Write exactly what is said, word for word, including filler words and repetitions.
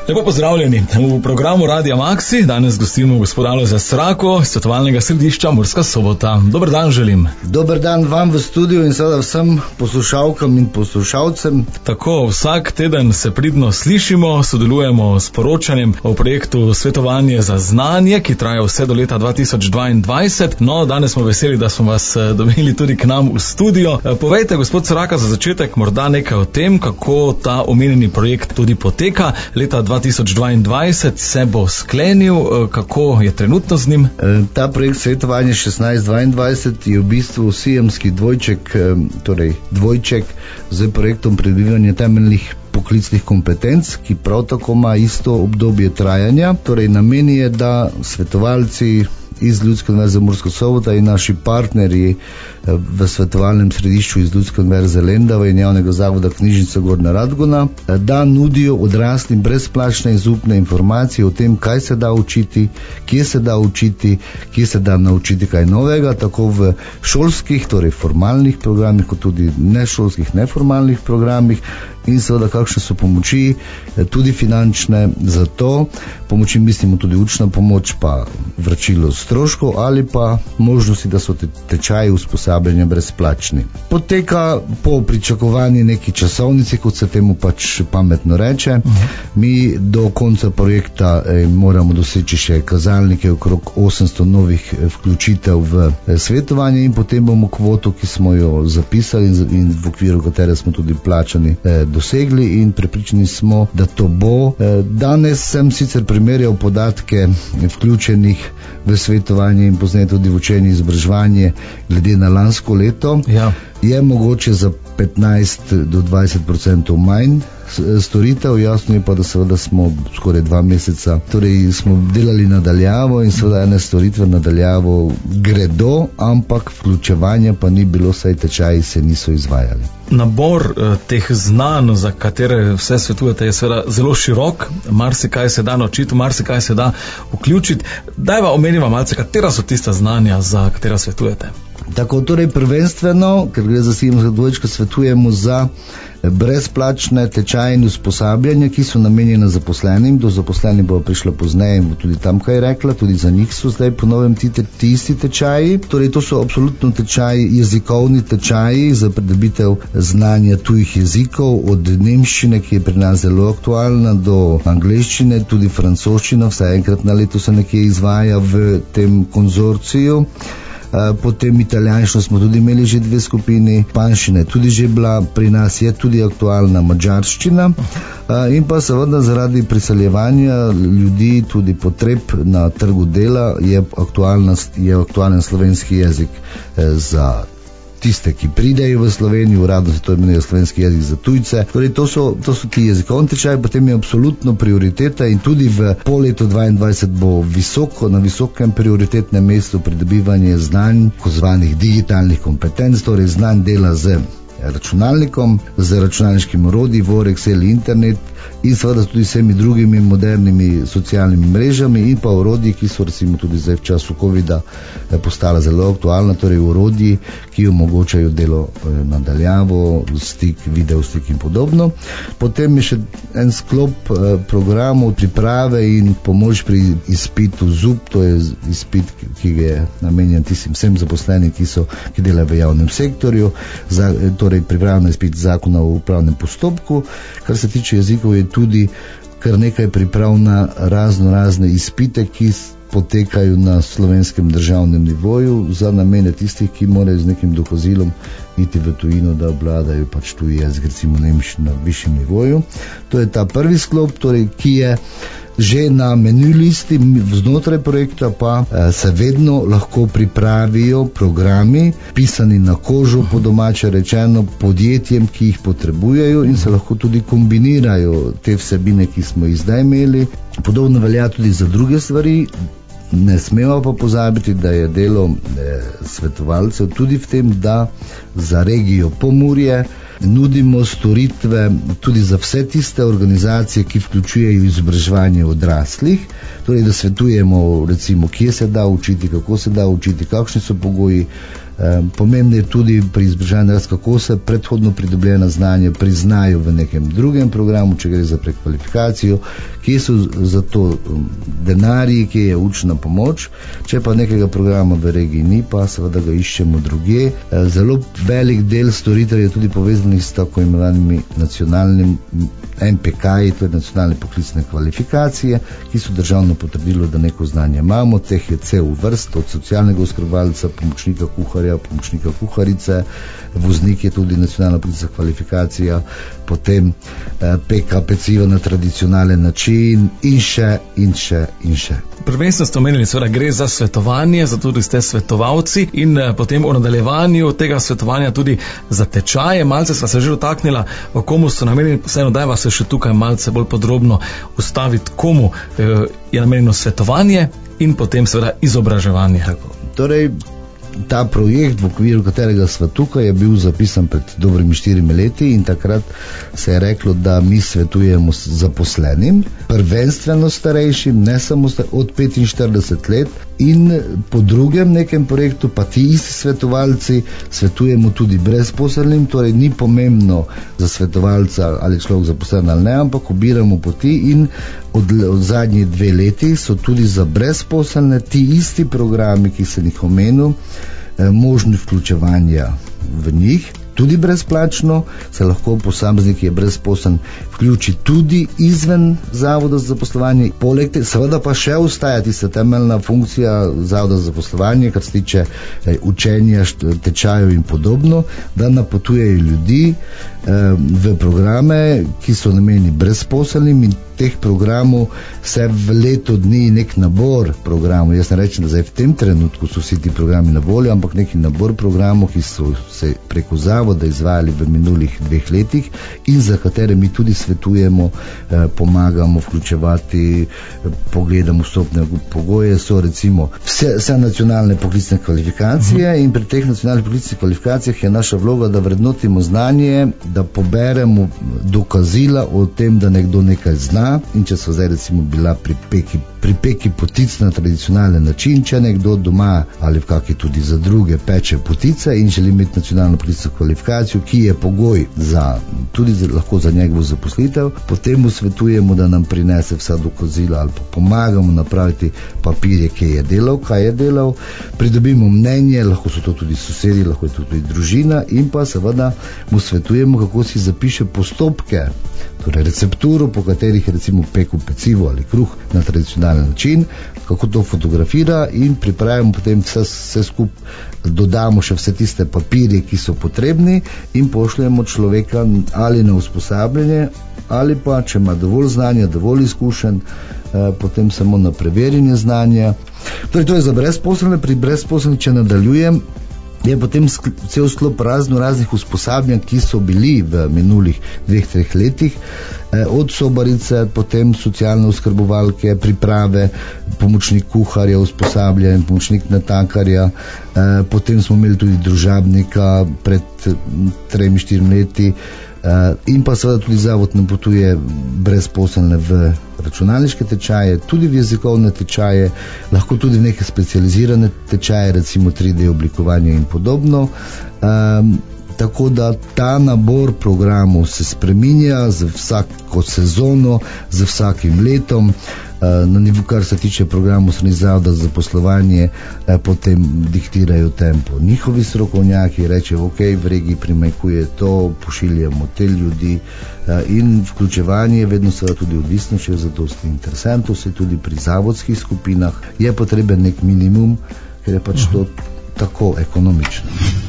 Lepo pozdravljeni. V programu Radia Maxi danes gostimo gospoda Alojza Srako, svetovalnega središča Murska Sobota. Dober dan želim. Dober dan vam v studiu in seveda vsem poslušalkam in poslušalcem. Tako, vsak teden se pridno slišimo, sodelujemo s poročanjem o projektu Svetovanje za znanje, ki traja vse do leta dva tisoč dvaindvajset. No, danes smo veseli, da smo vas dobili tudi k nam v studio. Povejte, gospod Sraka, za začetek morda nekaj o tem, kako ta omenjeni projekt tudi poteka. Leta dva tisoč dvaindvajset se bo sklenil, kako je trenutno z njim? Ta projekt Svetovanje šestnajst dvaindvajset je v bistvu sijemski dvojček, torej dvojček z projektom pridobivanja temeljnih poklicnih kompetenc, ki prav tako ima isto obdobje trajanja. Torej namen je, da svetovalci iz Ljudske univerze Murska Sobota in naši partnerji v svetovalnem središču iz Ljudske univerze Lendava in javnega zavoda Knjižnica Gornja Radgona, da nudijo odraslim brezplačne in zaupne informacije o tem, kaj se da učiti, kje se da učiti, kje se da naučiti kaj novega, tako v šolskih, torej formalnih programih, kot tudi nešolskih, neformalnih programih, in seveda kakšne so pomoči, tudi finančne, za to pomoči mislimo tudi učna pomoč, pa vračilo stroškov ali pa možnosti, da so te tečaji usposabljanja brezplačni. Poteka po pričakovanji neki časovnici, kot se temu pač pametno reče. Uh-huh. Mi do konca projekta eh, moramo doseči še kazalnike okrog osemsto novih vključitev v eh, svetovanje in potem bomo kvoto, ki smo jo zapisali in, in v okviru katere smo tudi plačani, eh, dosegli in prepričani smo, da to bo. Eh, danes sem sicer primerjal podatke vključenih v svetovanje in pozneje tudi v učenje in izobraževanje glede na lansko leto. Ja. Je mogoče za petnajst do dvajset procentov manj storitev, jasno je pa, da seveda smo skoraj dva meseca, torej smo delali nadaljavo in seveda ene storitve nadaljavo gredo, ampak vključevanja pa ni bilo, saj tečaji se niso izvajali. Nabor eh, teh znanj, za katere vse svetujete, je seveda zelo širok, marsikaj se da naučiti, marsikaj se da vključiti. Dajva omeniva malce, katera so tista znanja, za katera svetujete? Tako, torej prvenstveno, ker gre za sijemska dvojčka, svetujemo za brezplačne tečaje in usposabljanja, ki so namenjene zaposlenim. Do zaposlenih bo prišla pozneje in bo tudi tam kaj rekla, tudi za njih so zdaj po novem ti, ti isti tečaji. Torej to so absolutno tečaji, jezikovni tečaji za pridobitev znanja tujih jezikov, od nemščine, ki je pri nas zelo aktualna, do angleščine, tudi francoščina, vsaj enkrat na leto se nekje izvaja v tem konzorciju. Potem italijanščino smo tudi imeli že dve skupini, španščina je tudi že bila, pri nas je tudi aktualna madžarščina in pa seveda zaradi priseljevanja ljudi, tudi potreb na trgu dela je, je aktualen slovenski jezik za tiste, ki pridejo v Slovenijo, uradno se to imenuje slovenski jezik za tujce. Torej to so, to so ti jezikovni tečaji, potem je absolutno prioriteta in tudi v pol letu dvaindvajset bo visoko, na visokem prioritetnem mestu pridobivanje znanj, tako zvanih digitalnih kompetenc, torej znanj dela z računalnikom, z računalniškim orodji, Word, Excel, internet in seveda tudi vsemi drugimi modernimi socialnimi mrežami in pa orodji, ki so recimo tudi zdaj v času covida postala zelo aktualna, torej orodji, ki omogočajo delo nadaljavo, stik, video stik in podobno. Potem je še en sklop programov priprave in pomoč pri izpitu Z U P, to je izpit, ki je namenjen tistim vsem zaposlenim, ki so, ki delajo v javnem sektorju, za, torej pripravljeno izpit zakona o upravnem postopku. Kar se tiče jezikov, je tudi kar nekaj priprav na razno razne izpite, ki potekajo na slovenskem državnem nivoju za namene tistih, ki morajo z nekim dokazilom iti v tujino, da obvladajo pač tuji jezik, recimo nemščino na višjem nivoju. To je ta prvi sklop, torej, ki je že na menu listi, znotraj projekta pa eh, se vedno lahko pripravijo programi, pisani na kožo, po domače rečeno, podjetjem, ki jih potrebujejo in se lahko tudi kombinirajo te vsebine, ki smo jih zdaj imeli. Podobno velja tudi za druge stvari. Ne smemo pa pozabiti, da je delo eh, svetovalcev tudi v tem, da za regijo Pomurje nudimo storitve tudi za vse tiste organizacije, ki vključujejo izobraževanje odraslih, torej da svetujemo recimo, kje se da učiti, kako se da učiti, kakšni so pogoji Pomembno je tudi pri izobraževanju, kako se predhodno pridobljena znanja priznajo v nekem drugem programu, če gre za prekvalifikacijo, kje so za to denarji, kje je učna pomoč. Če pa nekega programa v regiji ni, pa seveda ga iščemo drugje. Zelo velik del storitev je tudi povezanih s tako imenovanimi nacionalnim N P K-ji, to je nacionalne poklicne kvalifikacije, ki so državno potrdilo, da neko znanje imamo. Teh je cel vrst, od socialnega oskrbovalca, pomočnika kuharja, pomočnika kuharice, voznik je tudi nacionalna poklicna kvalifikacija, potem eh, peka peciva na tradicionalen način in še, in še, in še. Prvenstveno ste omenili, seveda gre za svetovanje, zato tudi ste svetovalci in eh, potem v nadaljevanju tega svetovanja tudi za tečaje. Malce sva se že dotaknila, o komu so namenjeni, vseeno dajva se še tukaj malce bolj podrobno ustaviti, komu eh, je namenjeno svetovanje in potem seveda izobraževanje. Tako. Torej, ta projekt, v okviru katerega sva tukaj, je bil zapisan pred dobrimi štirimi leti in takrat se je reklo, da mi svetujemo zaposlenim, prvenstveno starejšim, ne samo od petinštirideset let, in po drugem nekem projektu pa ti isti svetovalci svetujemo tudi brezposelnim, torej ni pomembno za svetovalca ali človek zaposlen ali ne, ampak obiramo poti in od, od zadnji dve leti so tudi za brezposelne ti isti programi, ki sem jih omenil, možni vključevanja v njih, tudi brezplačno, se lahko posameznik, ki je brezposeln, vključi tudi izven zavoda za zaposlovanje. Poleg tega seveda pa še ostaja tista temeljna funkcija zavoda za zaposlovanje, kar se tiče eh, učenja, tečajev in podobno, da napotujejo ljudi eh, v programe, ki so namenjeni brezposelnim, in teh programov se v letu dni nek nabor programov, jaz ne rečem, da zdaj v tem trenutku so vsi ti programi na voljo, ampak neki nabor programov, ki so se preko zavoda izvajali v minulih dveh letih in za katere mi tudi svetujemo, eh, pomagamo vključevati, eh, pogledamo vstopne pogoje, so recimo vse, vse nacionalne poklicne kvalifikacije uh-huh. in pri teh nacionalnih poklicnih kvalifikacijah je naša vloga, da vrednotimo znanje, da poberemo dokazila o tem, da nekdo nekaj zna. In če so zdaj recimo bila pri peki, pri peki potic na tradicionalen način, če nekdo doma ali v kakšni tudi za druge peče potice in želi imeti nacionalno poklicno kvalifikacijo, ki je pogoj za, tudi za, lahko za njegovo zaposlitev, potem mu svetujemo, da nam prinese vsa dokazila ali pa pomagamo napraviti papirje, kje je delal, kaj je delal, pridobimo mnenje, lahko so to tudi sosedi, lahko je to tudi družina, in pa seveda mu svetujemo, kako si zapiše postopke, torej recepturo, po katerih recimo peku pecivo ali kruh na tradicionalen način, kako to fotografira in pripravimo potem vse, vse skup, dodamo še vse tiste papirje, ki so potrebni in pošljemo človeka ali na usposabljanje ali pa, če ima dovolj znanja, dovolj izkušenj, eh, potem samo na preverjanje znanja. Torej, to je za brezposelne. Pri brezposelnih, če nadaljujem, je potem cel sklop razno raznih usposabljanj, ki so bili v minulih dveh, treh letih, eh, od sobarice, potem socialne oskrbovalke, priprave, pomočnik kuharja, usposabljanje, pomočnik natankarja, eh, potem smo imeli tudi družabnika pred tremi, štirimi leti, eh, in pa seveda tudi zavod napotuje brezposelne v računalniške tečaje, tudi v jezikovne tečaje, lahko tudi v neke specializirane tečaje, recimo tri D oblikovanje in podobno. Um, tako da ta nabor programov se spreminja z vsako sezono, z vsakim letom. Na nivo, kar se tiče programov strani zavoda za zaposlovanje, potem diktirajo tempo njihovi strokovnjaki, rečejo, ok, v regiji primanjkuje to, pošiljamo te ljudi, in vključevanje je vedno seveda tudi odvisno, če je zadosti interesentov, se tudi pri zavodskih skupinah je potreben nek minimum, ker je pač to tako ekonomično.